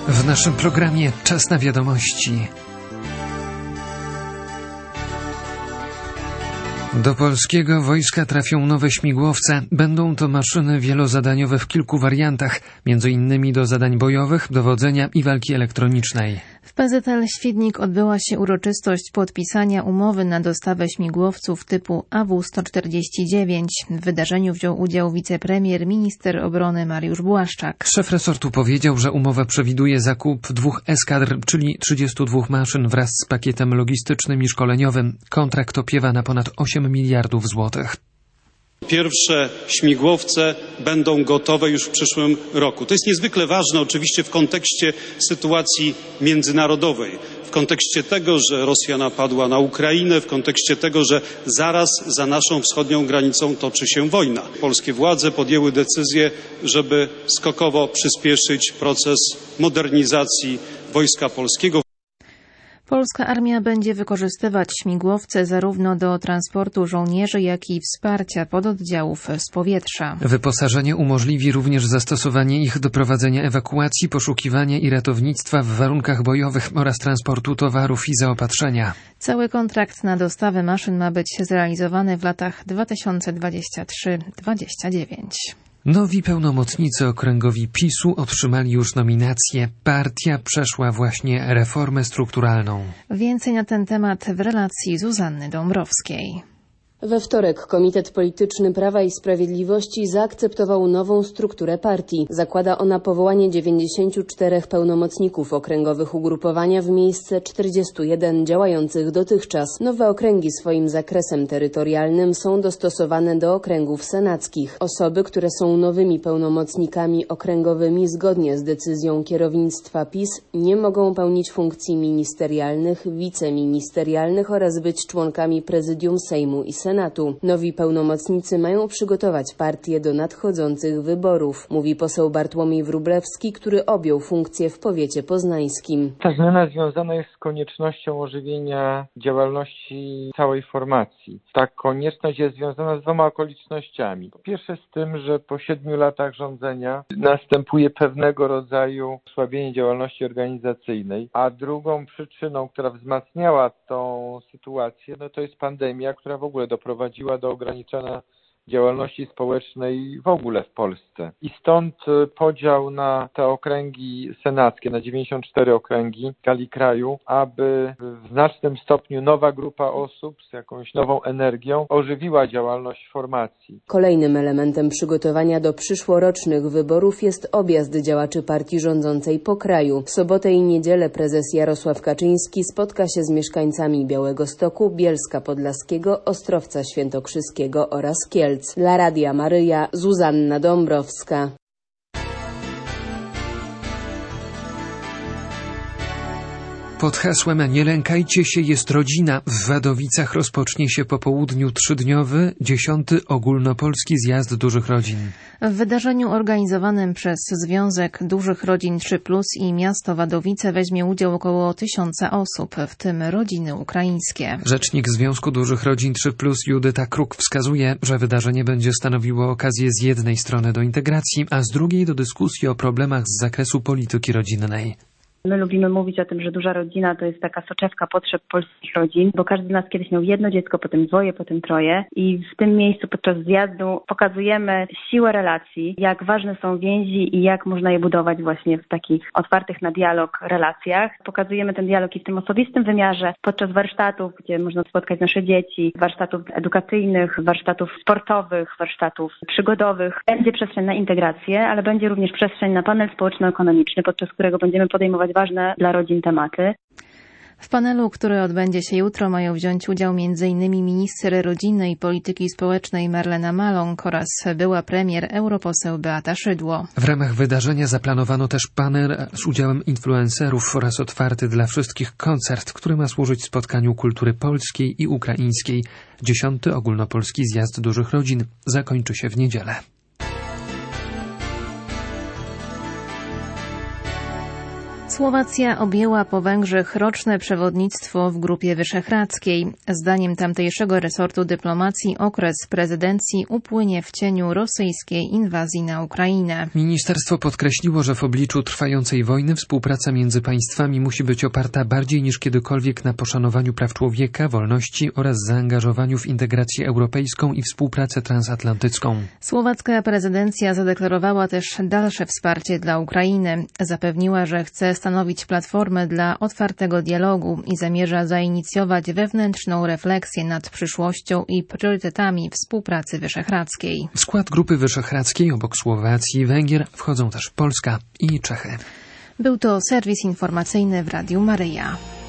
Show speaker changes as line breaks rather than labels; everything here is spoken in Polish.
W naszym programie Czas na wiadomości. Do polskiego wojska trafią nowe śmigłowce. Będą to maszyny wielozadaniowe w kilku wariantach, m.in. do zadań bojowych, dowodzenia i walki elektronicznej.
W PZL Świdnik odbyła się uroczystość podpisania umowy na dostawę śmigłowców typu AW149. W wydarzeniu wziął udział wicepremier, minister obrony Mariusz Błaszczak.
Szef resortu powiedział, że umowa przewiduje zakup 2 eskadr, czyli 32 maszyn wraz z pakietem logistycznym i szkoleniowym. Kontrakt opiewa na ponad 8 miliardów złotych.
Pierwsze śmigłowce będą gotowe już w przyszłym roku. To jest niezwykle ważne oczywiście w kontekście sytuacji międzynarodowej, w kontekście tego, że Rosja napadła na Ukrainę, w kontekście tego, że zaraz za naszą wschodnią granicą toczy się wojna. Polskie władze podjęły decyzję, żeby skokowo przyspieszyć proces modernizacji Wojska Polskiego.
Polska armia będzie wykorzystywać śmigłowce zarówno do transportu żołnierzy, jak i wsparcia pododdziałów z powietrza.
Wyposażenie umożliwi również zastosowanie ich do prowadzenia ewakuacji, poszukiwania i ratownictwa w warunkach bojowych oraz transportu towarów i zaopatrzenia.
Cały kontrakt na dostawę maszyn ma być zrealizowany w latach 2023-2029.
Nowi pełnomocnicy okręgowi PiS-u otrzymali już nominacje. Partia przeszła właśnie reformę strukturalną.
Więcej na ten temat w relacji Zuzanny Dąbrowskiej.
We wtorek Komitet Polityczny Prawa i Sprawiedliwości zaakceptował nową strukturę partii. Zakłada ona powołanie 94 pełnomocników okręgowych ugrupowania w miejsce 41 działających dotychczas. Nowe okręgi swoim zakresem terytorialnym są dostosowane do okręgów senackich. Osoby, które są nowymi pełnomocnikami okręgowymi zgodnie z decyzją kierownictwa PiS, nie mogą pełnić funkcji ministerialnych, wiceministerialnych oraz być członkami prezydium Sejmu i Senatu. Nowi pełnomocnicy mają przygotować partię do nadchodzących wyborów, mówi poseł Bartłomiej Wróblewski, który objął funkcję w powiecie poznańskim.
Ta zmiana związana jest z koniecznością ożywienia działalności całej formacji. Ta konieczność jest związana z 2 okolicznościami. Po pierwsze z tym, że po 7 latach rządzenia następuje pewnego rodzaju osłabienie działalności organizacyjnej, a drugą przyczyną, która wzmacniała tą sytuację, to jest pandemia, która w ogóle doprowadziła do ograniczenia działalności społecznej w ogóle w Polsce. I stąd podział na te okręgi senackie, na 94 okręgi w skali kraju, aby w znacznym stopniu nowa grupa osób z jakąś nową energią ożywiła działalność formacji.
Kolejnym elementem przygotowania do przyszłorocznych wyborów jest objazd działaczy partii rządzącej po kraju. W sobotę i niedzielę prezes Jarosław Kaczyński spotka się z mieszkańcami Białegostoku, Bielska Podlaskiego, Ostrowca Świętokrzyskiego oraz Kielc. Dla Radia Maryja, Zuzanna Dąbrowska.
Pod hasłem „Nie lękajcie się, jest rodzina” w Wadowicach rozpocznie się po południu 3-dniowy 10. ogólnopolski zjazd dużych rodzin.
W wydarzeniu organizowanym przez Związek Dużych Rodzin 3+ i miasto Wadowice weźmie udział około 1000 osób, w tym rodziny ukraińskie.
Rzecznik Związku Dużych Rodzin 3+ Judyta Kruk wskazuje, że wydarzenie będzie stanowiło okazję z jednej strony do integracji, a z drugiej do dyskusji o problemach z zakresu polityki rodzinnej.
My lubimy mówić o tym, że duża rodzina to jest taka soczewka potrzeb polskich rodzin, bo każdy z nas kiedyś miał 1 dziecko, potem 2, potem 3 i w tym miejscu podczas zjazdu pokazujemy siłę relacji, jak ważne są więzi i jak można je budować właśnie w takich otwartych na dialog relacjach. Pokazujemy ten dialog i w tym osobistym wymiarze podczas warsztatów, gdzie można spotkać nasze dzieci, warsztatów edukacyjnych, warsztatów sportowych, warsztatów przygodowych. Będzie przestrzeń na integrację, ale będzie również przestrzeń na panel społeczno-ekonomiczny, podczas którego będziemy podejmować ważne dla rodzin tematy.
W panelu, który odbędzie się jutro, mają wziąć udział m.in. minister rodziny i polityki społecznej Marlena Maląg oraz była premier europoseł Beata Szydło.
W ramach wydarzenia zaplanowano też panel z udziałem influencerów oraz otwarty dla wszystkich koncert, który ma służyć spotkaniu kultury polskiej i ukraińskiej. 10. ogólnopolski zjazd dużych rodzin zakończy się w niedzielę.
Słowacja objęła po Węgrzech roczne przewodnictwo w Grupie Wyszehradzkiej. Zdaniem tamtejszego resortu dyplomacji okres prezydencji upłynie w cieniu rosyjskiej inwazji na Ukrainę.
Ministerstwo podkreśliło, że w obliczu trwającej wojny współpraca między państwami musi być oparta bardziej niż kiedykolwiek na poszanowaniu praw człowieka, wolności oraz zaangażowaniu w integrację europejską i współpracę transatlantycką.
Słowacka prezydencja zadeklarowała też dalsze wsparcie dla Ukrainy. Zapewniła, że chce stanowić platformę dla otwartego dialogu i zamierza zainicjować wewnętrzną refleksję nad przyszłością i priorytetami współpracy wyszehradzkiej.
W skład Grupy Wyszehradzkiej obok Słowacji i Węgier wchodzą też Polska i Czechy.
Był to serwis informacyjny w Radiu Maryja.